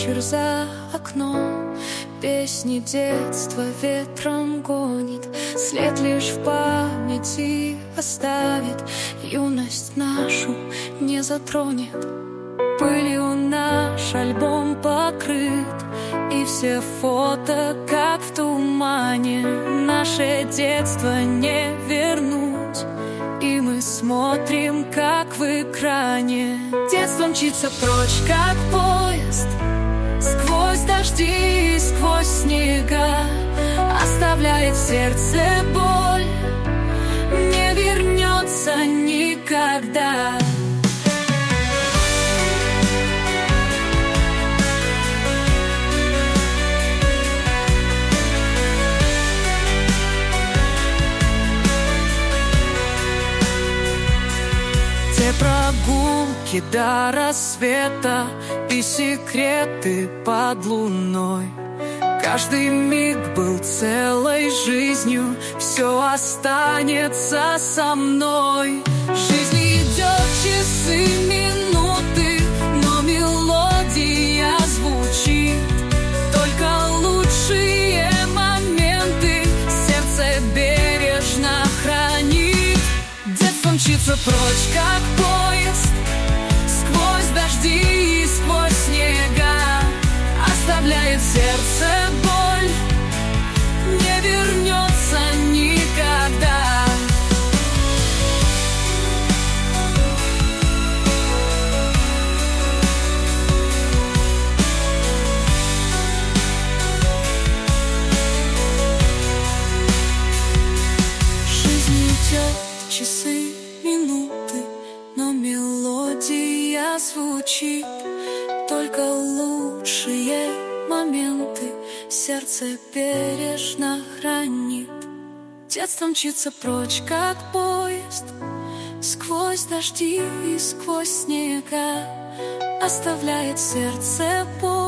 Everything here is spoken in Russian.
вечер за окном, песни детства ветром гонит, след лишь в памяти оставит, юность нашу не затронет. Пылью наш альбом покрыт, и все фото, как в тумане, наше детство не вернуть. И мы смотрим, как в экране детство мчится прочь, как поезд, сквозь дожди и сквозь снега, оставляет в сердце боль, не вернется никогда. Те прогулки до рассвета и секреты под луной, каждый миг был целой жизнью, все останется со мной. Жизнь идет, часы, минуты, но мелодия звучит, только лучшие моменты сердце бережно хранит. Детство мчится прочь, как поезд, сквозь дожди и сквозь снега, оставляет в сердце боль, не вернется никогда. Жизнь идет, часы, минуты, но мелодия звучит, только лучшие моменты сердце бережно хранит. Детство мчится прочь, как поезд, сквозь дожди и сквозь снега, оставляет в сердце боль,